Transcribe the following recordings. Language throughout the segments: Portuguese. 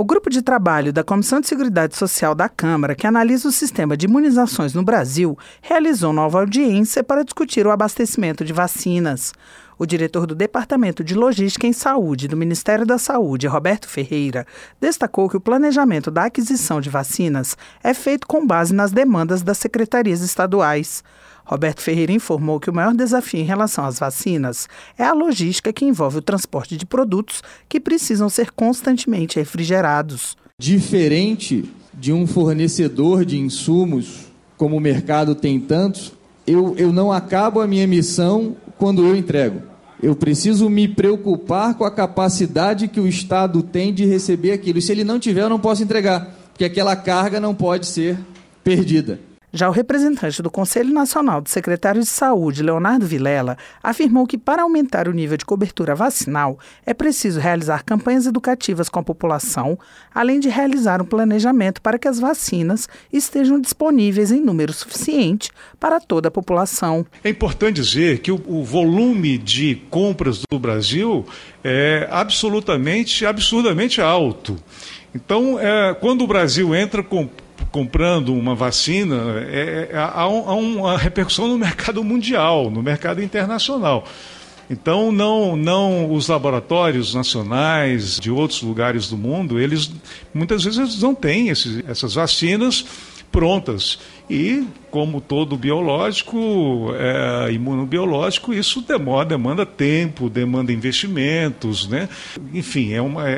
O grupo de trabalho da Comissão de Seguridade Social da Câmara, que analisa o sistema de imunizações no Brasil, realizou nova audiência para discutir o abastecimento de vacinas. O diretor do Departamento de Logística em Saúde do Ministério da Saúde, Roberto Ferreira, destacou que o planejamento da aquisição de vacinas é feito com base nas demandas das secretarias estaduais. Roberto Ferreira informou que o maior desafio em relação às vacinas é a logística que envolve o transporte de produtos que precisam ser constantemente refrigerados. Diferente de um fornecedor de insumos, como o mercado tem tantos, eu não acabo a minha missão quando eu entrego. Eu preciso me preocupar com a capacidade que o Estado tem de receber aquilo. E se ele não tiver, eu não posso entregar, porque aquela carga não pode ser perdida. Já o representante do Conselho Nacional de Secretários de Saúde, Leonardo Vilela, afirmou que para aumentar o nível de cobertura vacinal é preciso realizar campanhas educativas com a população, além de realizar um planejamento para que as vacinas estejam disponíveis em número suficiente para toda a população. É importante dizer que o volume de compras do Brasil é absurdamente alto. Então, quando o Brasil entra comprando uma vacina, há uma repercussão no mercado mundial, no mercado internacional. Então, os laboratórios nacionais de outros lugares do mundo, muitas vezes não têm essas vacinas prontas. E, como todo biológico, imunobiológico, isso demanda tempo, demanda investimentos, né? Enfim,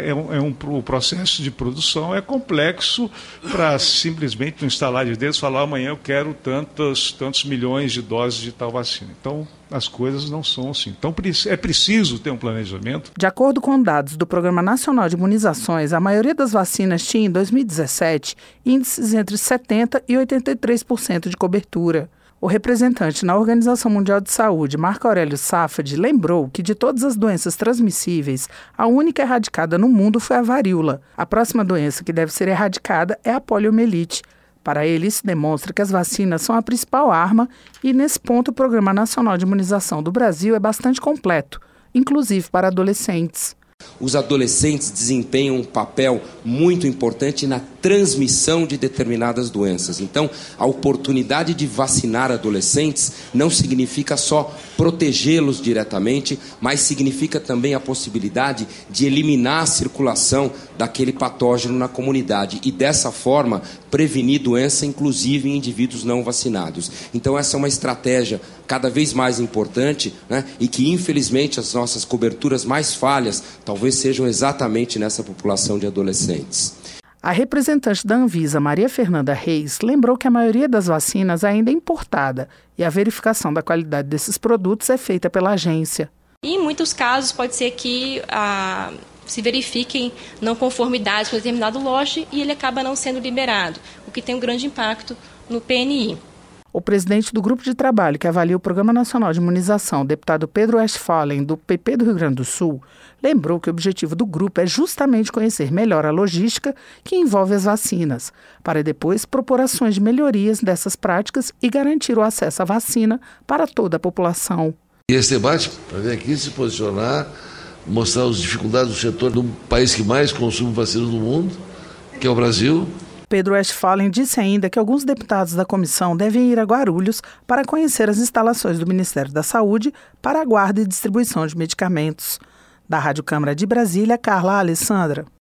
o processo de produção é complexo para simplesmente no instalar de dedos falar amanhã eu quero tantos milhões de doses de tal vacina. Então, as coisas não são assim. Então, é preciso ter um planejamento. De acordo com dados do Programa Nacional de Imunizações, a maioria das vacinas tinha, em 2017, índices entre 70% e 83% de cobertura. O representante na Organização Mundial de Saúde, Marco Aurélio Safadi, lembrou que de todas as doenças transmissíveis, a única erradicada no mundo foi a varíola. A próxima doença que deve ser erradicada é a poliomielite. Para ele, isso demonstra que as vacinas são a principal arma e, nesse ponto, o Programa Nacional de Imunização do Brasil é bastante completo, inclusive para adolescentes. Os adolescentes desempenham um papel muito importante na transmissão de determinadas doenças. Então, a oportunidade de vacinar adolescentes não significa só protegê-los diretamente, mas significa também a possibilidade de eliminar a circulação daquele patógeno na comunidade e, dessa forma, prevenir doença, inclusive em indivíduos não vacinados. Então, essa é uma estratégia cada vez mais importante, né, e que, infelizmente, as nossas coberturas mais falhas talvez sejam exatamente nessa população de adolescentes. A representante da Anvisa, Maria Fernanda Reis, lembrou que a maioria das vacinas ainda é importada e a verificação da qualidade desses produtos é feita pela agência. E em muitos casos pode ser que se verifiquem não conformidades com determinado lote e ele acaba não sendo liberado, o que tem um grande impacto no PNI. O presidente do grupo de trabalho que avalia o Programa Nacional de Imunização, o deputado Pedro Westphalen, do PP do Rio Grande do Sul, lembrou que o objetivo do grupo é justamente conhecer melhor a logística que envolve as vacinas, para depois propor ações de melhorias dessas práticas e garantir o acesso à vacina para toda a população. E esse debate, para vir aqui se posicionar, mostrar as dificuldades do setor do país que mais consome vacinas no mundo, que é o Brasil. Pedro Westphalen disse ainda que alguns deputados da comissão devem ir a Guarulhos para conhecer as instalações do Ministério da Saúde para a guarda e distribuição de medicamentos. Da Rádio Câmara de Brasília, Carla Alessandra.